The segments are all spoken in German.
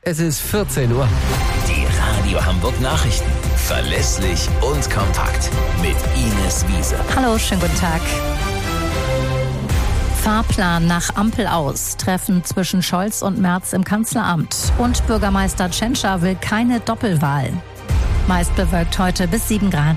Es ist 14 Uhr. Die Radio Hamburg Nachrichten. Verlässlich und kompakt. Mit Ines Wiese. Hallo, schönen guten Tag. Fahrplan nach Ampel aus. Treffen zwischen Scholz und Merz im Kanzleramt. Und Bürgermeister Tschentscher will keine Doppelwahl. Meist bewölkt heute bis 7 Grad.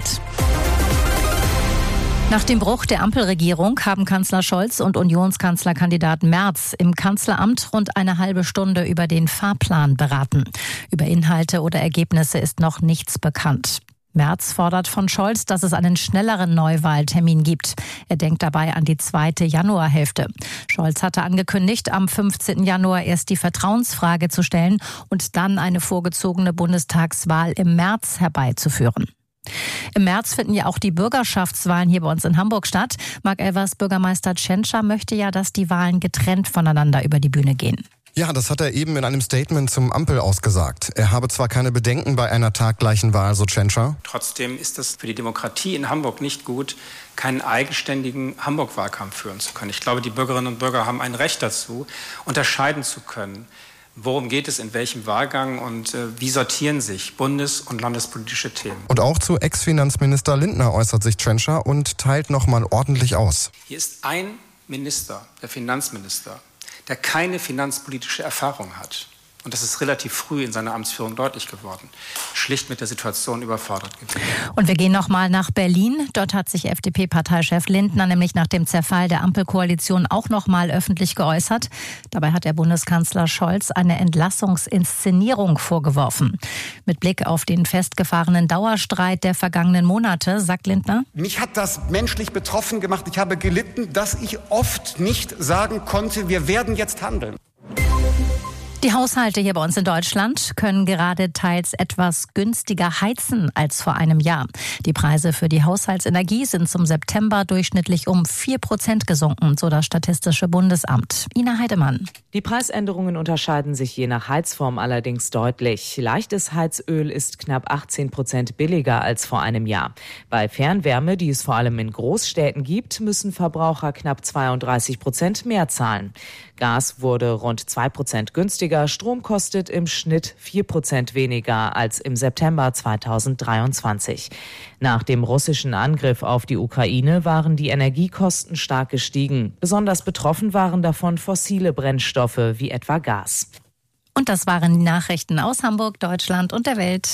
Nach dem Bruch der Ampelregierung haben Kanzler Scholz und Unionskanzlerkandidat Merz im Kanzleramt rund eine halbe Stunde über den Fahrplan beraten. Über Inhalte oder Ergebnisse ist noch nichts bekannt. Merz fordert von Scholz, dass es einen schnelleren Neuwahltermin gibt. Er denkt dabei an die 2. Januarhälfte. Scholz hatte angekündigt, am 15. Januar erst die Vertrauensfrage zu stellen und dann eine vorgezogene Bundestagswahl im März herbeizuführen. Im März finden ja auch die Bürgerschaftswahlen hier bei uns in Hamburg statt. Marc Elvers Bürgermeister Tschentscher möchte ja, dass die Wahlen getrennt voneinander über die Bühne gehen. Ja, das hat er eben in einem Statement zum Ampel ausgesagt. Er habe zwar keine Bedenken bei einer taggleichen Wahl, so Tschentscher. Trotzdem ist es für die Demokratie in Hamburg nicht gut, keinen eigenständigen Hamburg-Wahlkampf führen zu können. Ich glaube, die Bürgerinnen und Bürger haben ein Recht dazu, unterscheiden zu können, worum geht es in welchem Wahlgang und wie sortieren sich bundes- und landespolitische Themen. Und auch zu Ex-Finanzminister Lindner äußert sich Tschentscher und teilt nochmal ordentlich aus. Hier ist ein Minister, der Finanzminister, der keine finanzpolitische Erfahrung hat. Und das ist relativ früh in seiner Amtsführung deutlich geworden. Schlicht mit der Situation überfordert gewesen. Und wir gehen nochmal nach Berlin. Dort hat sich FDP-Parteichef Lindner nämlich nach dem Zerfall der Ampelkoalition auch nochmal öffentlich geäußert. Dabei hat der Bundeskanzler Scholz eine Entlassungsinszenierung vorgeworfen. Mit Blick auf den festgefahrenen Dauerstreit der vergangenen Monate, sagt Lindner: Mich hat das menschlich betroffen gemacht. Ich habe gelitten, dass ich oft nicht sagen konnte, wir werden jetzt handeln. Die Haushalte hier bei uns in Deutschland können gerade teils etwas günstiger heizen als vor einem Jahr. Die Preise für die Haushaltsenergie sind zum September durchschnittlich um 4% gesunken, so das Statistische Bundesamt. Ina Heidemann. Die Preisänderungen unterscheiden sich je nach Heizform allerdings deutlich. Leichtes Heizöl ist knapp 18% billiger als vor einem Jahr. Bei Fernwärme, die es vor allem in Großstädten gibt, müssen Verbraucher knapp 32% mehr zahlen. Gas wurde rund 2% günstiger. Strom kostet im Schnitt 4% weniger als im September 2023. Nach dem russischen Angriff auf die Ukraine waren die Energiekosten stark gestiegen. Besonders betroffen waren davon fossile Brennstoffe wie etwa Gas. Und das waren die Nachrichten aus Hamburg, Deutschland und der Welt.